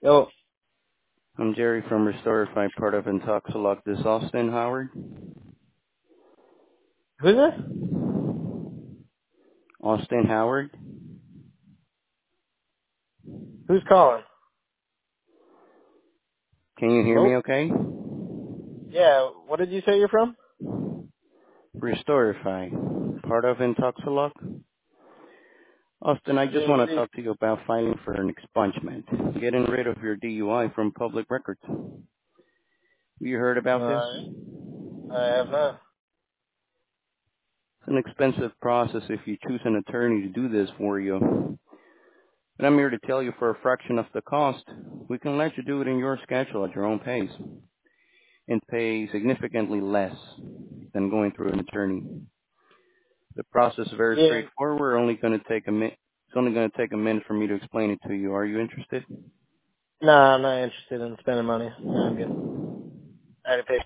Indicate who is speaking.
Speaker 1: Yo,
Speaker 2: I'm Jerry from Restorify, part of Intoxilog. This Austin Howard.
Speaker 1: who's this?
Speaker 2: Austin Howard.
Speaker 1: Who's calling?
Speaker 2: Can you hear me
Speaker 1: Hello?
Speaker 2: okay?
Speaker 1: Yeah, what did you say you're from?
Speaker 2: Restorify, part of Intoxilog. Austin, I just
Speaker 1: Yeah, what
Speaker 2: want
Speaker 1: do
Speaker 2: to
Speaker 1: you...
Speaker 2: talk to you about filing for an expungement. Getting rid of your DUI from public records. You heard about this?
Speaker 1: Alright, I have not.
Speaker 2: It's an expensive process if you choose an attorney to do this for you. But I'm here to tell you for a fraction of the cost, we can let you do it in your schedule at your own pace and pay significantly less than going through an attorney. The process is very
Speaker 1: Yeah,
Speaker 2: straightforward. It's only going to take a minute for me to explain it to you. Are you interested?
Speaker 1: nah, I'm not interested in spending money. Yeah, I'm good. I already paid